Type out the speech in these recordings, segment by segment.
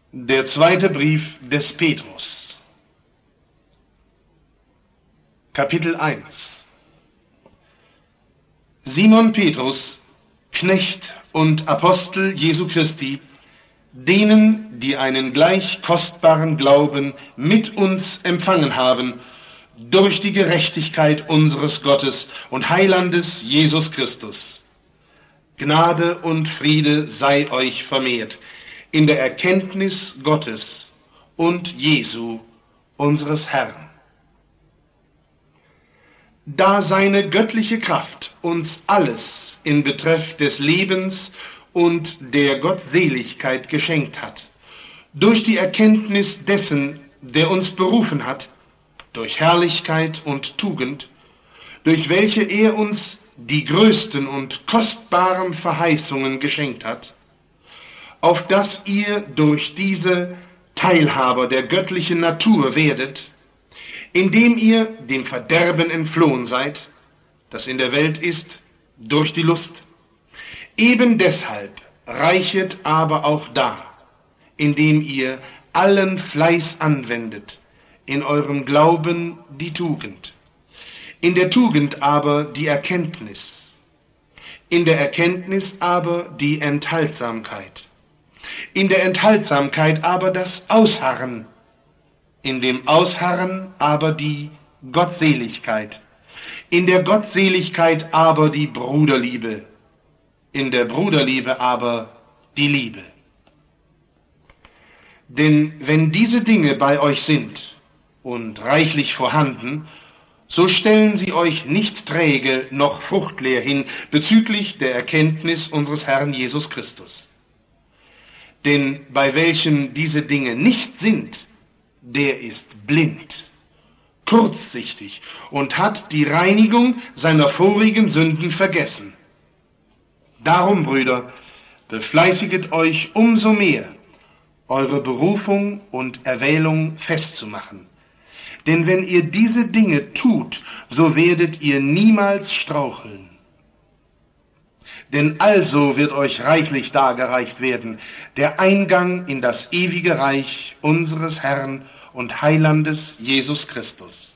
Der zweite Brief des Petrus, Kapitel 1. Simon Petrus, Knecht und Apostel Jesu Christi, denen, die einen gleich kostbaren Glauben mit uns empfangen haben, durch die Gerechtigkeit unseres Gottes und Heilandes Jesus Christus. Gnade und Friede sei euch vermehrt in der Erkenntnis Gottes und Jesu, unseres Herrn. Da seine göttliche Kraft uns alles in Betreff des Lebens und der Gottseligkeit geschenkt hat, durch die Erkenntnis dessen, der uns berufen hat, durch Herrlichkeit und Tugend, durch welche er uns die größten und kostbaren Verheißungen geschenkt hat, auf dass ihr durch diese Teilhaber der göttlichen Natur werdet, indem ihr dem Verderben entflohen seid, das in der Welt ist, durch die Lust. Eben deshalb reichet aber auch da, indem ihr allen Fleiß anwendet, in eurem Glauben die Tugend, in der Tugend aber die Erkenntnis, in der Erkenntnis aber die Enthaltsamkeit, in der Enthaltsamkeit aber das Ausharren, in dem Ausharren aber die Gottseligkeit, in der Gottseligkeit aber die Bruderliebe, in der Bruderliebe aber die Liebe. Denn wenn diese Dinge bei euch sind und reichlich vorhanden, so stellen sie euch nicht träge noch fruchtleer hin bezüglich der Erkenntnis unseres Herrn Jesus Christus. Denn bei welchem diese Dinge nicht sind, der ist blind, kurzsichtig und hat die Reinigung seiner vorigen Sünden vergessen. Darum, Brüder, befleißiget euch umso mehr, eure Berufung und Erwählung festzumachen. Denn wenn ihr diese Dinge tut, so werdet ihr niemals straucheln. Denn also wird euch reichlich dargereicht werden der Eingang in das ewige Reich unseres Herrn und Heilandes Jesus Christus.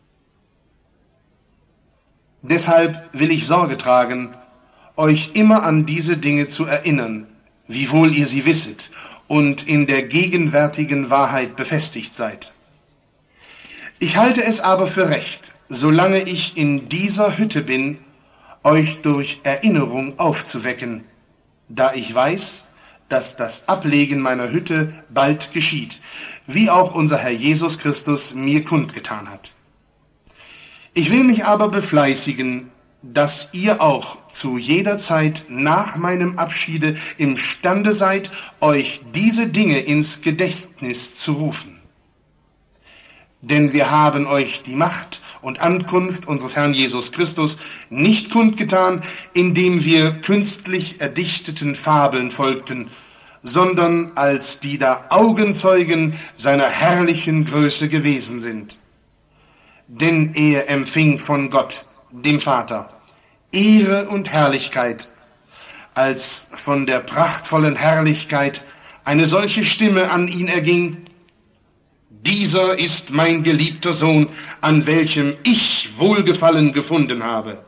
Deshalb will ich Sorge tragen, euch immer an diese Dinge zu erinnern, wiewohl ihr sie wisset und in der gegenwärtigen Wahrheit befestigt seid. Ich halte es aber für recht, solange ich in dieser Hütte bin, euch durch Erinnerung aufzuwecken, da ich weiß, dass das Ablegen meiner Hütte bald geschieht, wie auch unser Herr Jesus Christus mir kundgetan hat. Ich will mich aber befleißigen, dass ihr auch zu jeder Zeit nach meinem Abschiede imstande seid, euch diese Dinge ins Gedächtnis zu rufen. Denn wir haben euch die Macht und Ankunft unseres Herrn Jesus Christus nicht kundgetan, indem wir künstlich erdichteten Fabeln folgten, sondern als die da Augenzeugen seiner herrlichen Größe gewesen sind. Denn er empfing von Gott, dem Vater, Ehre und Herrlichkeit, als von der prachtvollen Herrlichkeit eine solche Stimme an ihn erging: Dieser ist mein geliebter Sohn, an welchem ich Wohlgefallen gefunden habe.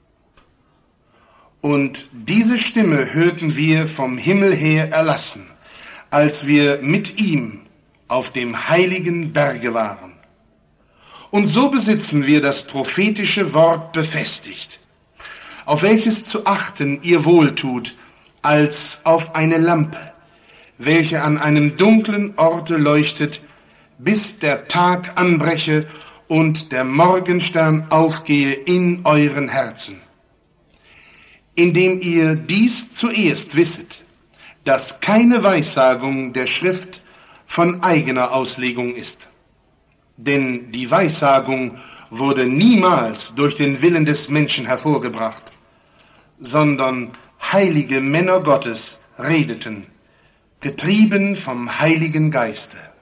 Und diese Stimme hörten wir vom Himmel her erlassen, als wir mit ihm auf dem heiligen Berge waren. Und so besitzen wir das prophetische Wort befestigt, auf welches zu achten ihr wohltut, als auf eine Lampe, welche an einem dunklen Orte leuchtet, bis der Tag anbreche und der Morgenstern aufgehe in euren Herzen. Indem ihr dies zuerst wisset, dass keine Weissagung der Schrift von eigener Auslegung ist. Denn die Weissagung wurde niemals durch den Willen des Menschen hervorgebracht, sondern heilige Männer Gottes redeten, getrieben vom Heiligen Geiste.